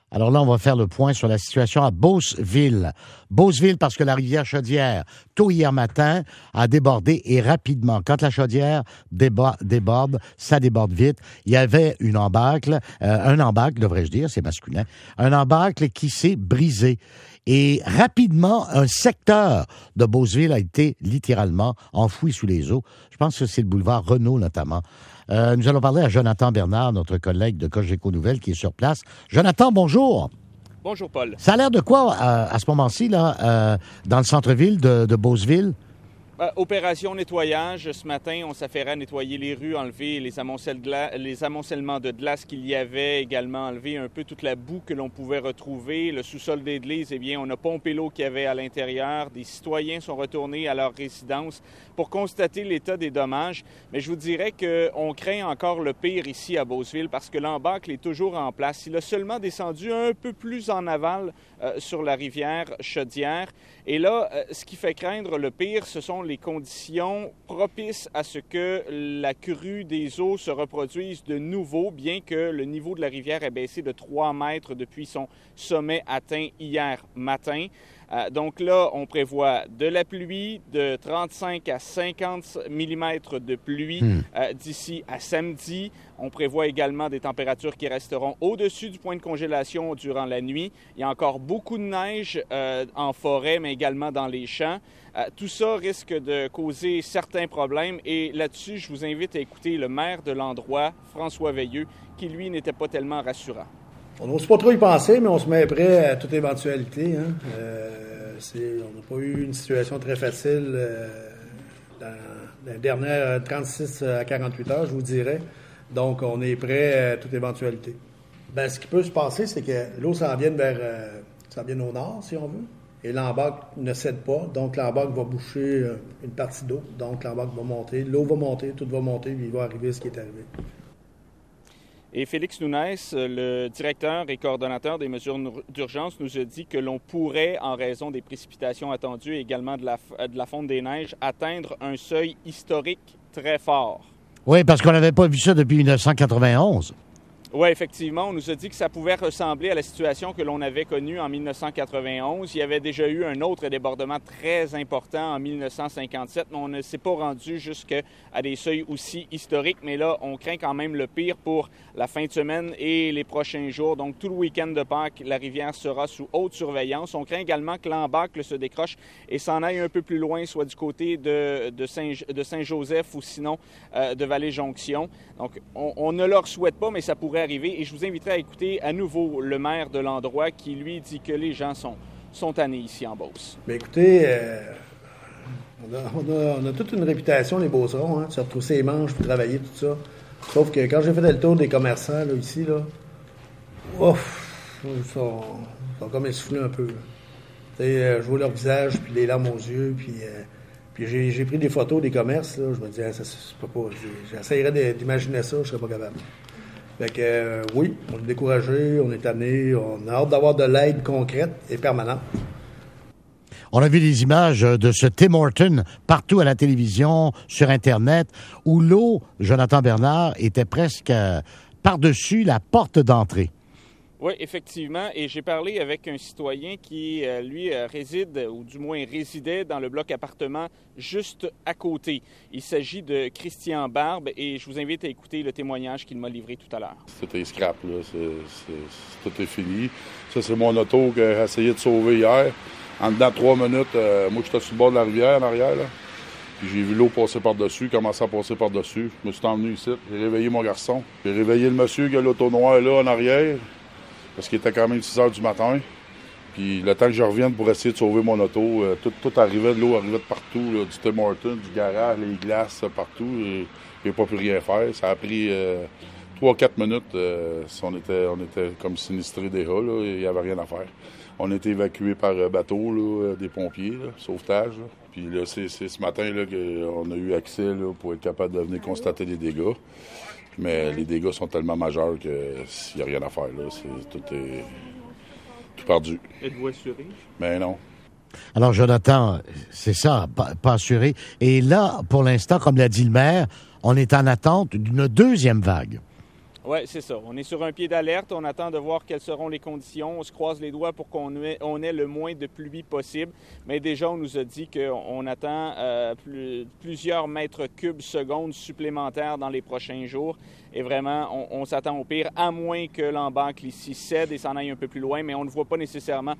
Alors là, on va faire le point sur la situation à Beauceville. Beauceville, parce que la rivière Chaudière, tôt hier matin, a débordé et rapidement. Quand la Chaudière déborde, ça déborde vite. Il y avait un embâcle, devrais-je dire, c'est masculin, un embâcle qui s'est brisé. Et rapidement, un secteur de Beauceville a été littéralement enfoui sous les eaux. Je pense que c'est le boulevard Renault, notamment. Nous allons parler à Jonathan Bernard, notre collègue de Cogeco Nouvelles, qui est sur place. Jonathan, bonjour. Bonjour, Paul. Ça a l'air de quoi, à ce moment-ci, là, dans le centre-ville de Beauceville? Opération nettoyage. Ce matin, on s'affairait à nettoyer les rues, enlever les amoncellements de glace qu'il y avait, également enlever un peu toute la boue que l'on pouvait retrouver. Le sous-sol d'église, eh bien, on a pompé l'eau qu'il y avait à l'intérieur. Des citoyens sont retournés à leur résidence pour constater l'état des dommages. Mais je vous dirais qu'on craint encore le pire ici à Beauceville parce que l'embâcle est toujours en place. Il a seulement descendu un peu plus en aval sur la rivière Chaudière. Et là, ce qui fait craindre le pire, ce sont les conditions propices à ce que la crue des eaux se reproduise de nouveau, bien que le niveau de la rivière ait baissé de 3 mètres depuis son sommet atteint hier matin. Donc là, on prévoit de la pluie, de 35 à 50 mm de pluie d'ici à samedi. On prévoit également des températures qui resteront au-dessus du point de congélation durant la nuit. Il y a encore beaucoup de neige en forêt, mais également dans les champs. Tout ça risque de causer certains problèmes. Et là-dessus, je vous invite à écouter le maire de l'endroit, François Veilleux, qui, lui, n'était pas tellement rassurant. On n'ose pas trop y penser, mais on se met prêt à toute éventualité. On n'a pas eu une situation très facile dans les dernières 36 à 48 heures, je vous dirais. Donc, on est prêt à toute éventualité. Ce qui peut se passer, c'est que l'eau s'en vient au nord, si on veut. Et l'embâcle ne cède pas. Donc, l'embâcle va boucher une partie d'eau. Donc, l'embâcle va monter. L'eau va monter, tout va monter, puis il va arriver ce qui est arrivé. Et Félix Nunes, le directeur et coordonnateur des mesures d'urgence, nous a dit que l'on pourrait, en raison des précipitations attendues et également de la fonte des neiges, atteindre un seuil historique très fort. Oui, parce qu'on n'avait pas vu ça depuis 1991. Oui, effectivement. On nous a dit que ça pouvait ressembler à la situation que l'on avait connue en 1991. Il y avait déjà eu un autre débordement très important en 1957, mais on ne s'est pas rendu jusqu'à des seuils aussi historiques. Mais là, on craint quand même le pire pour la fin de semaine et les prochains jours. Donc, tout le week-end de Pâques, la rivière sera sous haute surveillance. On craint également que l'embâcle se décroche et s'en aille un peu plus loin, soit du côté de Saint-Joseph ou sinon de Vallée-Jonction. Donc, on ne leur souhaite pas, mais ça pourrait arriver. Et je vous inviterai à écouter à nouveau le maire de l'endroit qui, lui, dit que les gens sont tannés ici en Beauce. Bien, écoutez, on a toute une réputation, les Beaucerons, de se retrousser les manches pour travailler, tout ça. Sauf que quand j'ai fait le tour des commerçants, là, ici, ils sont comme essoufflés un peu. Je vois leur visage, puis les larmes aux yeux, puis j'ai pris des photos des commerces, là, je me disais, ça se peut pas. J'essayerais d'imaginer ça, je serais pas capable. Fait que, oui, on est découragé, on est tanné, on a hâte d'avoir de l'aide concrète et permanente. On a vu des images de ce Tim Horton partout à la télévision, sur Internet, où l'eau, Jonathan Bernard, était presque par-dessus la porte d'entrée. Oui, effectivement. Et j'ai parlé avec un citoyen qui, lui, réside, ou du moins résidait dans le bloc appartement juste à côté. Il s'agit de Christian Barbe et je vous invite à écouter le témoignage qu'il m'a livré tout à l'heure. C'était scrap, là. Tout est fini. Ça, c'est mon auto qui a essayé de sauver hier. En dedans de 3 minutes, moi, j'étais sur le bord de la rivière, en arrière, là. Puis j'ai vu l'eau passer par-dessus, commencer à passer par-dessus. Je me suis emmené ici. J'ai réveillé mon garçon. J'ai réveillé le monsieur qui a l'auto noire là, en arrière. Parce qu'il était quand même 6 heures du matin. Puis le temps que je revienne pour essayer de sauver mon auto, tout arrivait, de l'eau arrivait de partout, là, du Tim Horton, du garage, les glaces, partout. Et j'ai pas pu rien faire. Ça a pris 3-4 minutes. On était comme sinistrés déjà, là, il n'y avait rien à faire. On a été évacués par bateau, là, des pompiers, là, sauvetage. Là. Puis là, c'est ce matin là, qu'on a eu accès là, pour être capable de venir constater les dégâts. Mais les dégâts sont tellement majeurs que s'il n'y a rien à faire, là, tout perdu. Êtes-vous assuré? Ben non. Alors, Jonathan, c'est ça, pas assuré. Et là, pour l'instant, comme l'a dit le maire, on est en attente d'une deuxième vague. Oui, c'est ça. On est sur un pied d'alerte. On attend de voir quelles seront les conditions. On se croise les doigts pour qu'on ait le moins de pluie possible. Mais déjà, on nous a dit qu'on attend plusieurs mètres cubes secondes supplémentaires dans les prochains jours. Et vraiment, on s'attend au pire, à moins que l'embâcle ici cède et s'en aille un peu plus loin. Mais on ne voit pas nécessairement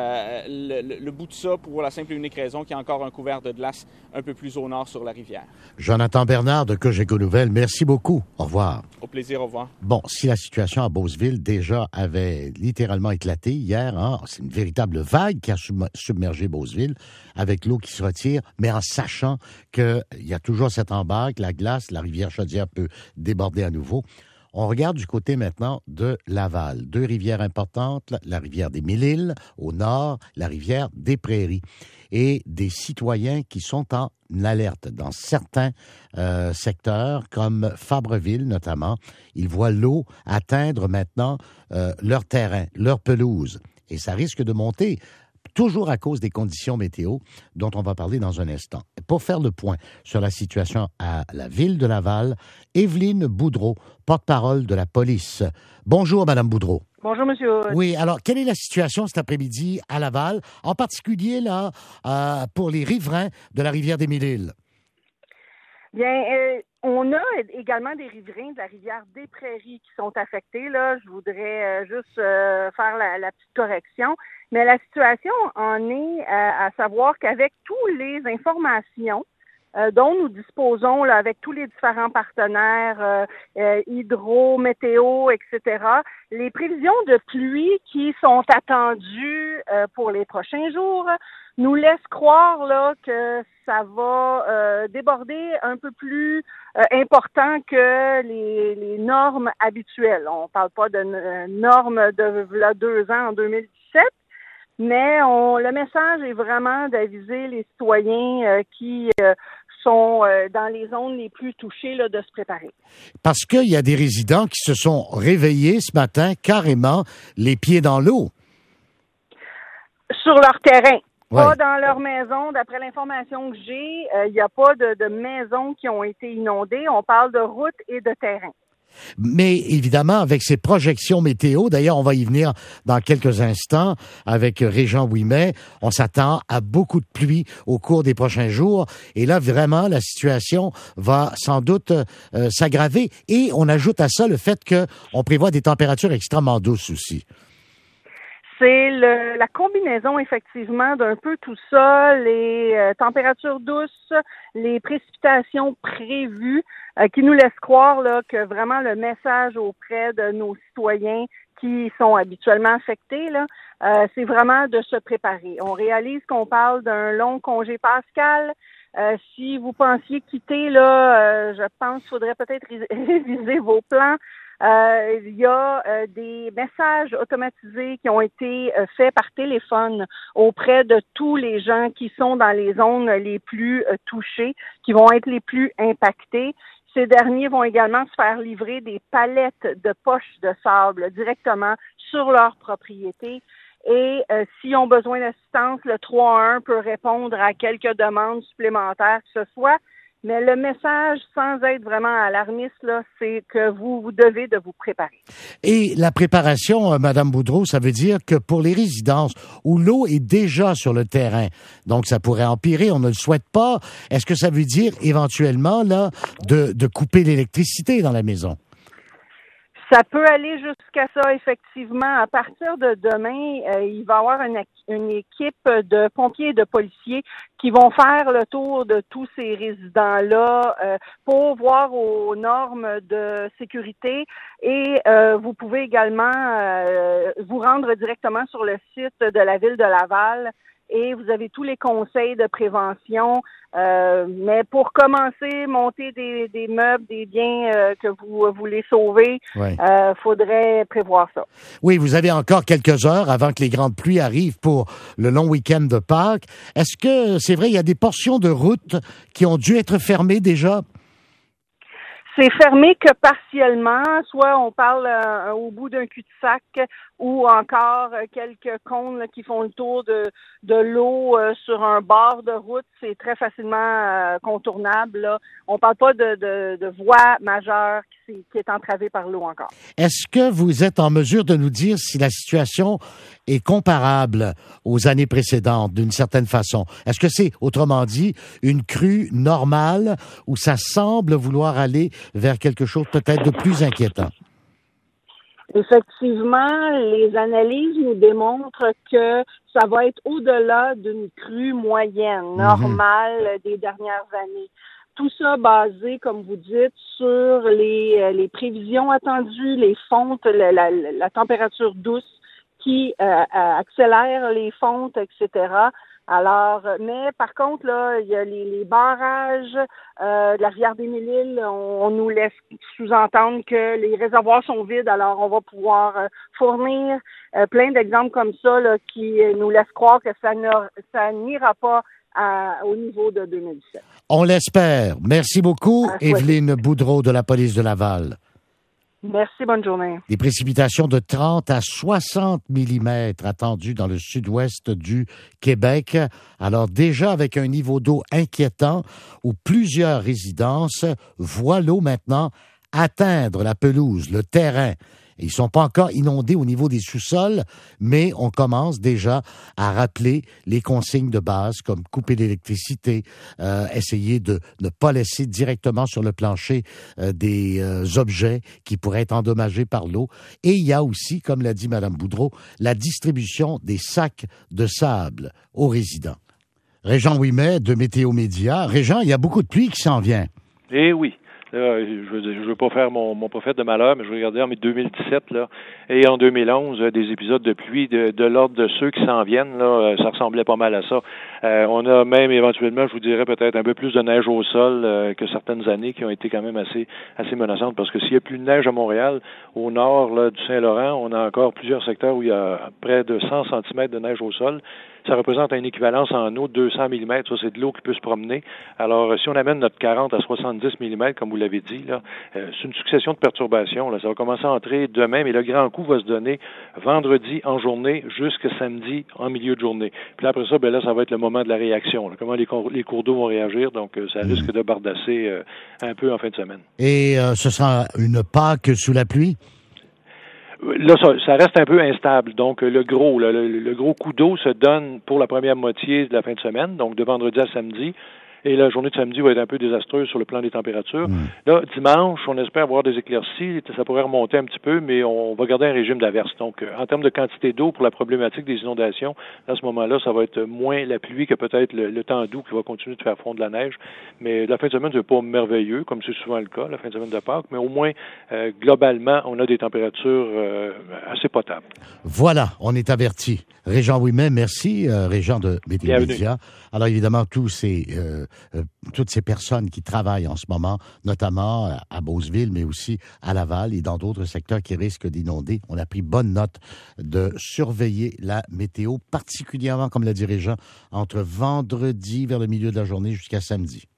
le bout de ça pour la simple et unique raison qu'il y a encore un couvert de glace un peu plus au nord sur la rivière. Jonathan Bernard de Cogeco Nouvelles, merci beaucoup. Au revoir. Au plaisir, au revoir. Bon, si la situation à Beauceville déjà avait littéralement éclaté hier, c'est une véritable vague qui a submergé Beauceville avec l'eau qui se retire, mais en sachant qu'il y a toujours cet embâcle, la glace, la rivière Chaudière peut déborder à nouveau. On regarde du côté maintenant de Laval. 2 rivières importantes, la rivière des Mille-Îles au nord, la rivière des Prairies. Et des citoyens qui sont en alerte dans certains secteurs, comme Fabreville notamment. Ils voient l'eau atteindre maintenant leur terrain, leur pelouse. Et ça risque de monter, toujours à cause des conditions météo dont on va parler dans un instant. Pour faire le point sur la situation à la ville de Laval, Évelyne Boudreau, porte-parole de la police. Bonjour, Madame Boudreau. Bonjour, monsieur. Oui, alors, quelle est la situation cet après-midi à Laval, en particulier là pour les riverains de la rivière des Mille-Îles? Bien, on a également des riverains de la rivière des Prairies qui sont affectés. Là, je voudrais juste faire la petite correction. Mais la situation en est à savoir qu'avec toutes les informations dont nous disposons là, avec tous les différents partenaires, hydro, météo, etc., les prévisions de pluie qui sont attendues pour les prochains jours nous laissent croire là que ça va déborder un peu plus important que les normes habituelles. On parle pas de normes de là, 2 ans en 2017, mais le message est vraiment d'aviser les citoyens qui sont dans les zones les plus touchées là, de se préparer. Parce qu'il y a des résidents qui se sont réveillés ce matin carrément les pieds dans l'eau. Sur leur terrain. Ouais. Pas dans leur maison. D'après l'information que j'ai, il n'y a pas de maisons qui ont été inondées. On parle de routes et de terrain. Mais évidemment, avec ces projections météo, d'ailleurs, on va y venir dans quelques instants avec Régent Ouimet, on s'attend à beaucoup de pluie au cours des prochains jours. Et là, vraiment, la situation va sans doute s'aggraver. Et on ajoute à ça le fait qu'on prévoit des températures extrêmement douces aussi. C'est la combinaison, effectivement, d'un peu tout ça, les températures douces, les précipitations prévues, qui nous laissent croire là, que vraiment le message auprès de nos citoyens qui sont habituellement affectés, là, c'est vraiment de se préparer. On réalise qu'on parle d'un long congé pascal. Si vous pensiez quitter, là, je pense qu'il faudrait peut-être réviser vos plans. Il y a des messages automatisés qui ont été faits par téléphone auprès de tous les gens qui sont dans les zones les plus touchées, qui vont être les plus impactés. Ces derniers vont également se faire livrer des palettes de poches de sable directement sur leur propriété. Et s'ils ont besoin d'assistance, le 311 peut répondre à quelques demandes supplémentaires que ce soit. Mais le message, sans être vraiment alarmiste, là, c'est que vous devez de vous préparer. Et la préparation, Madame Boudreau, ça veut dire que pour les résidences où l'eau est déjà sur le terrain, donc ça pourrait empirer, on ne le souhaite pas, est-ce que ça veut dire éventuellement là de couper l'électricité dans la maison? Ça peut aller jusqu'à ça, effectivement. À partir de demain, il va y avoir une équipe de pompiers et de policiers qui vont faire le tour de tous ces résidents-là pour voir aux normes de sécurité. Et vous pouvez également vous rendre directement sur le site de la ville de Laval. Et vous avez tous les conseils de prévention. Mais pour commencer, monter des meubles, des biens que vous voulez sauver, faudrait prévoir ça. Oui, vous avez encore quelques heures avant que les grandes pluies arrivent pour le long week-end de Pâques. Est-ce que c'est vrai, il y a des portions de route qui ont dû être fermées déjà? C'est fermé que partiellement, soit on parle au bout d'un cul-de-sac ou encore quelques cônes là, qui font le tour de l'eau sur un bord de route, c'est très facilement contournable. Là. On parle pas de voie majeure qui est entravée par l'eau encore. Est-ce que vous êtes en mesure de nous dire si la situation est comparable aux années précédentes d'une certaine façon? Est-ce que c'est, autrement dit, une crue normale ou ça semble vouloir aller vers quelque chose peut-être de plus inquiétant? Effectivement, les analyses nous démontrent que ça va être au-delà d'une crue moyenne, normale des dernières années. Tout ça basé, comme vous dites, sur les prévisions attendues, les fontes, la température douce qui accélère les fontes, etc. Alors, mais par contre, là, il y a les barrages de la rivière des Mille-Îles, on nous laisse sous-entendre que les réservoirs sont vides, alors on va pouvoir fournir plein d'exemples comme ça là, qui nous laissent croire que ça n'ira pas au niveau de 2017. On l'espère. Merci beaucoup, Évelyne Boudreau de la police de Laval. Merci, bonne journée. Des précipitations de 30 à 60 mm attendues dans le sud-ouest du Québec. Alors déjà avec un niveau d'eau inquiétant où plusieurs résidences voient l'eau maintenant atteindre la pelouse, le terrain. Ils ne sont pas encore inondés au niveau des sous-sols, mais on commence déjà à rappeler les consignes de base comme couper l'électricité, essayer de ne pas laisser directement sur le plancher des objets qui pourraient être endommagés par l'eau. Et il y a aussi, comme l'a dit Mme Boudreau, la distribution des sacs de sable aux résidents. Régent Ouimet de Météo Média. Régent, il y a beaucoup de pluie qui s'en vient. Eh oui. Là, je veux pas faire mon prophète de malheur, mais je vais regarder en 2017 là, et en 2011 des épisodes de pluie de l'ordre de ceux qui s'en viennent. Là, ça ressemblait pas mal à ça. On a même éventuellement, je vous dirais peut-être un peu plus de neige au sol que certaines années qui ont été quand même assez menaçantes, parce que s'il y a plus de neige à Montréal, au nord là, du Saint-Laurent, on a encore plusieurs secteurs où il y a près de 100 cm de neige au sol. Ça représente une équivalence en eau de 200 mm. Ça, c'est de l'eau qui peut se promener. Alors, si on amène notre 40 à 70 mm, comme vous l'avez dit, là, c'est une succession de perturbations. Là. Ça va commencer à entrer demain, mais le grand coup va se donner vendredi en journée jusqu'à samedi en milieu de journée. Puis là, après ça, ben là, ça va être le moment de la réaction. Là. Comment les cours d'eau vont réagir. Donc, ça risque de bardasser un peu en fin de semaine. Et ce sera une Pâques sous la pluie? Là, ça reste un peu instable. Donc, le gros coup d'eau se donne pour la première moitié de la fin de semaine, donc de vendredi à samedi. Et la journée de samedi va être un peu désastreuse sur le plan des températures. Là, dimanche, on espère avoir des éclaircies. Ça pourrait remonter un petit peu, mais on va garder un régime d'averse. Donc, en termes de quantité d'eau pour la problématique des inondations, à ce moment-là, ça va être moins la pluie que peut-être le temps doux qui va continuer de faire fondre la neige. Mais la fin de semaine, c'est pas merveilleux, comme c'est souvent le cas, la fin de semaine de Pâques. Mais au moins, globalement, on a des températures assez potables. Voilà, on est averti. Régent Ouimet, merci, Régent de Météo Média. Alors, évidemment, toutes ces personnes qui travaillent en ce moment, notamment à Beauceville, mais aussi à Laval et dans d'autres secteurs qui risquent d'inonder, on a pris bonne note de surveiller la météo, particulièrement, comme l'a dit Régent, entre vendredi vers le milieu de la journée jusqu'à samedi.